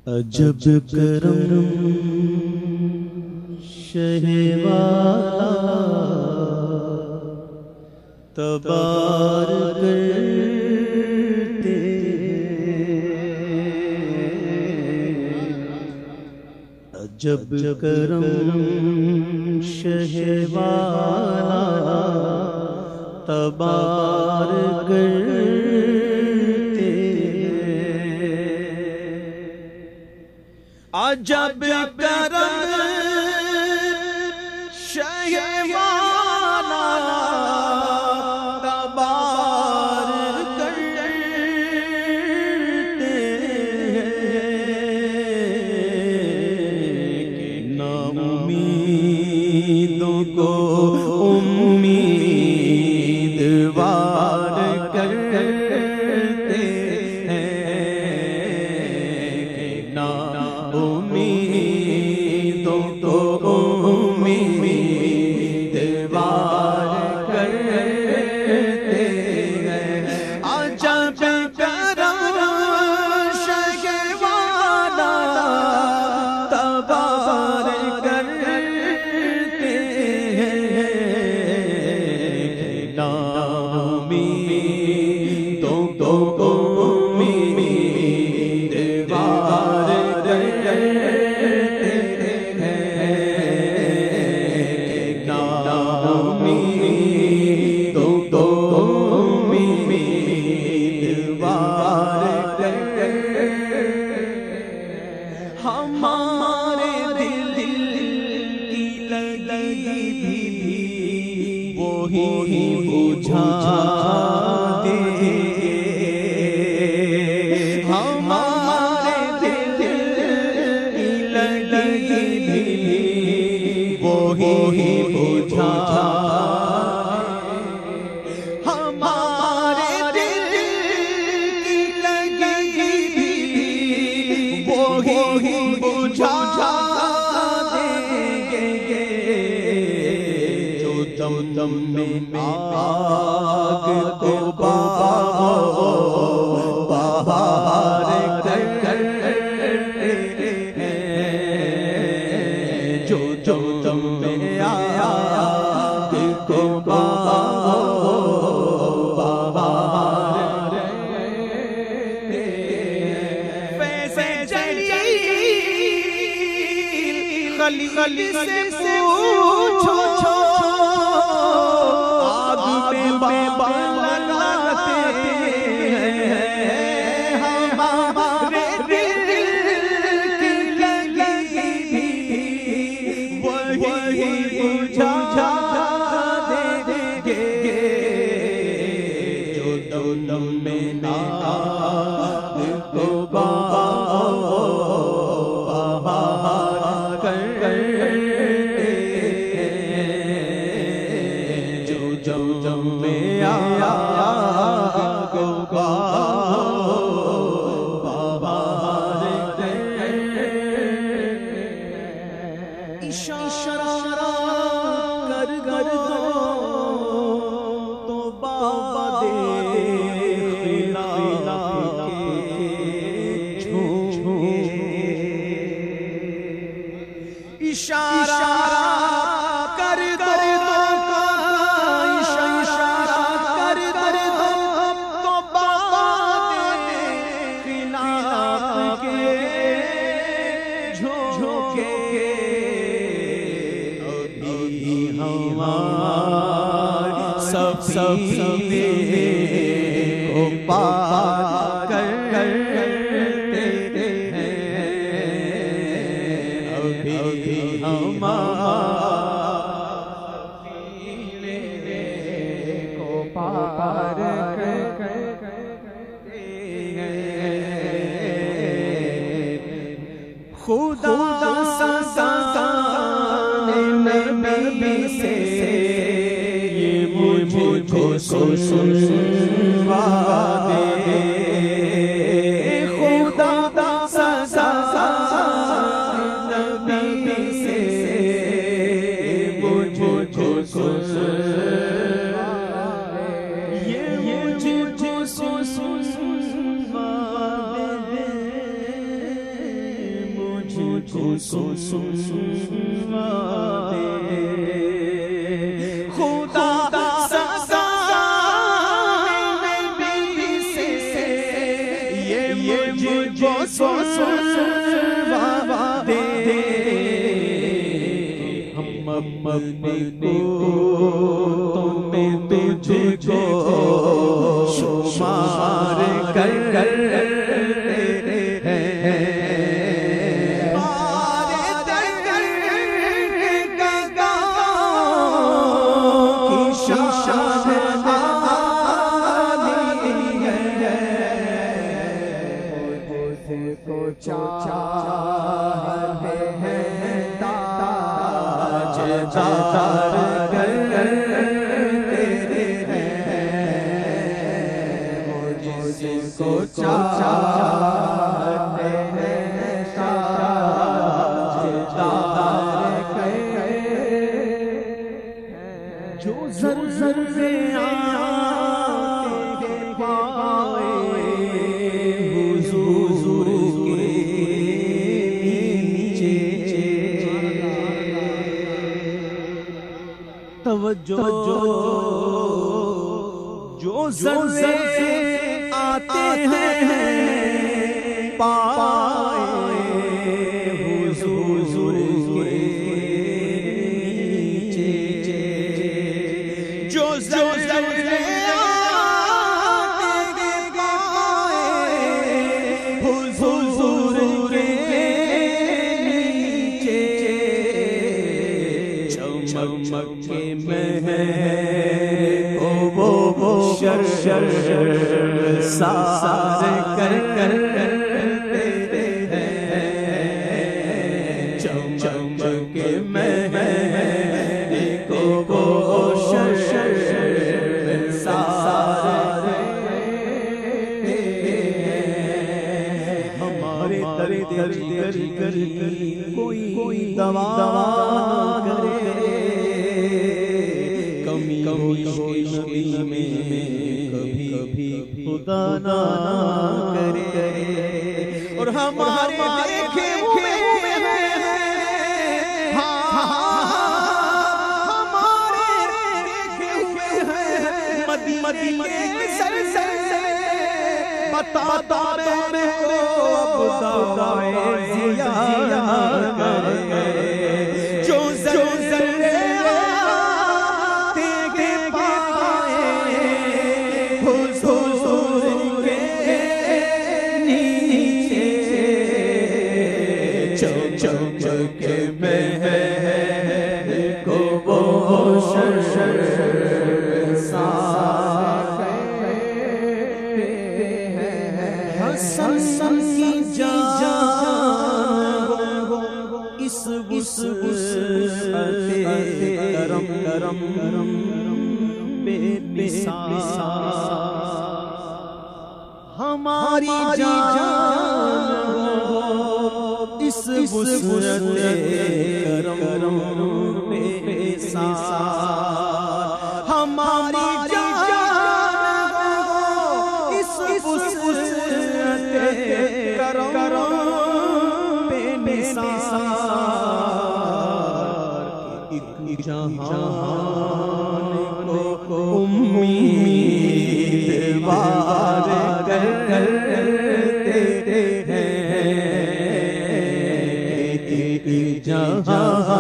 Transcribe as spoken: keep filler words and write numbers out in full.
عجب کرم شہ والا تبار کرتے عجب کرم شہ والا تبار کرتے عجب کرم شہ والا تبار کرتے کہ نا امیدوں کو امیدوار کرتے کہ نا امیدوں کو امیدوار کرتے عجب کرم شہ والا تبار کرتے نا امیدوں کو امیدوار کرتے ہمارے دل کی لگی بھی وہی بجھا دے ہمارے دل کی لگی بھی وہی بجھا ہمارے دل کی لگی بھی وہی بجھا دیں گے جو دم دم میں آگ کو بہار کرتے جو جو دم میں آگ کو بہار خلی خلی سے پوچھو آگ میں بابا لگاتے ہیں ہمارے دل کی لگی وہی بجھا دیں گے جو دم میں آگ کو بہار کرتے جو جو جم میں آگ کو بہار کرتے اشارہ کر کر دو تو بابا دے اشارہ کر دو اشارہ کر دو تو باد خلاف کے جھوکے ابھی ہمارے سب سفینے کو پار کرتے ہیں ابھی ہمارے کو پار کرتے ہیں خدا سزانے نبی سے یہ مجھ کو سنوا دے خدا سزانے نبی سے مجھ کو سنوا دے یہ مجھ کو سنوا دے سنوا دے خدا سزا نبی سے یہ مجھ کو سنوا دے ہم اپنے کو تمہیں تجھ کو شمار کر کر جو زر زر سے آتے پائے حضور کے نیچے توجہ جو زر سے آتے ہیں پائے حضور کے شر شر سار کر کر چمک کے مہر کو وہ شر شر سار ہمارے درد درد کی کوئی دوا کرے کمی نبی میں کبھی کبھی خدا نہ کرے اور ہمارے دیکھے ہوئے ہمارے دیکھے ہوئے مدینے سر سر بتا میں کو دعائے زیارت کرے جو زر کرم کرم بے مثال ہماری جان اس وسعت کرم کرم بے مثال ہماری جان اس وسعت کرم کرم بے مثال جہان کو امیدوار کرتے ہیں جہاں